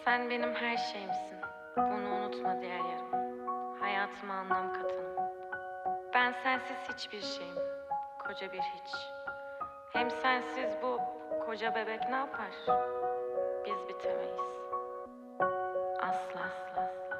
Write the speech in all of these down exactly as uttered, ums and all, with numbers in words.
Sen benim her şeyimsin. Bunu unutma diğer yarım. Hayatıma anlam katan. Ben sensiz hiçbir şeyim. Koca bir hiç. Hem sensiz bu koca bebek ne yapar? Biz bitemeyiz. Asla asla asla.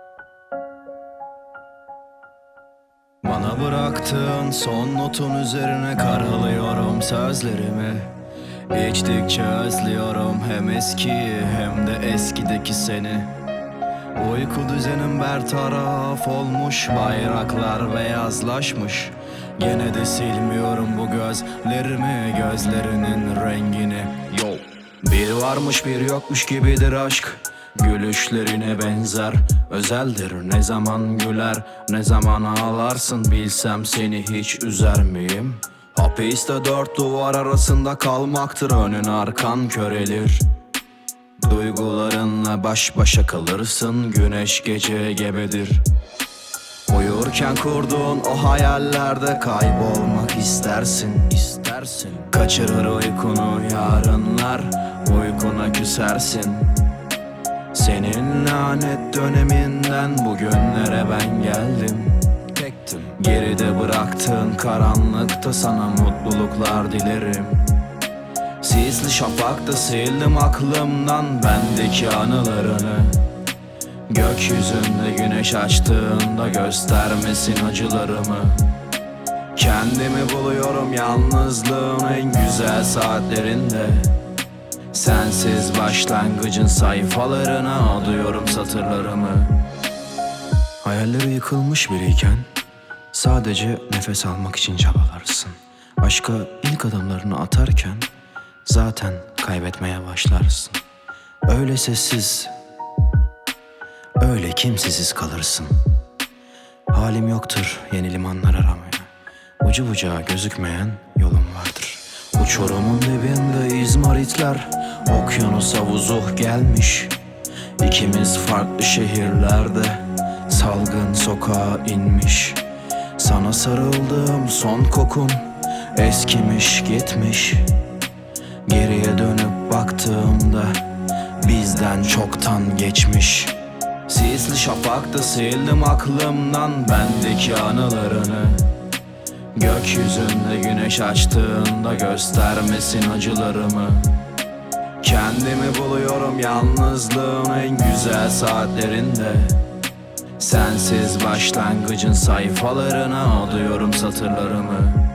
Bana bıraktığın son notun üzerine karalıyorum sözlerimi. İçtikçe özlüyorum hem eskiyi hem de eskideki seni. Uyku düzenim bertaraf olmuş, bayraklar beyazlaşmış. Gene de silmiyorum bu gözlerimi, gözlerinin rengini. Yo. Bir varmış bir yokmuş gibidir aşk. Gülüşlerine benzer, özeldir. Ne zaman güler, ne zaman ağlarsın. Bilsem seni hiç üzer miyim? Hapiste dört duvar arasında kalmaktır. Önün arkan körelir. Duygularınla baş başa kalırsın. Güneş gece gebedir. Uyurken kurduğun o hayallerde kaybolmak istersin, istersin. Kaçırır uykunu yarınlar, uykuna küsersin. Senin lanet döneminden bugünlere ben geldim. Tektim. Geride bıraktığın karanlıkta sana mutluluklar dilerim. Sisli şafakta sildim aklımdan bendeki anılarını. Gökyüzünde güneş açtığında göstermesin acılarımı. Kendimi buluyorum yalnızlığın en güzel saatlerinde. Sensiz başlangıcın sayfalarına adıyorum satırlarımı. Hayalleri yıkılmış biriyken sadece nefes almak için çabalarsın. Aşka ilk adımlarını atarken zaten kaybetmeye başlarsın. Öyle sessiz, öyle kimsesiz kalırsın. Halim yoktur yeni limanlar aramaya. Ucu bucağı gözükmeyen yolum vardır. Uçurumun dibinde izmaritler, okyanusa vuzuh gelmiş. İkimiz farklı şehirlerde, salgın sokağa inmiş. Sana sarıldığım son kokun eskimiş gitmiş. Geriye dönüp baktığımda bizden çoktan geçmiş. Sisli şafakta sildim aklımdan bendeki anılarını. Gökyüzünde güneş açtığında göstermesin acılarımı. Kendimi buluyorum yalnızlığın en güzel saatlerinde. Sensiz başlangıcın sayfalarına adıyorum satırlarımı.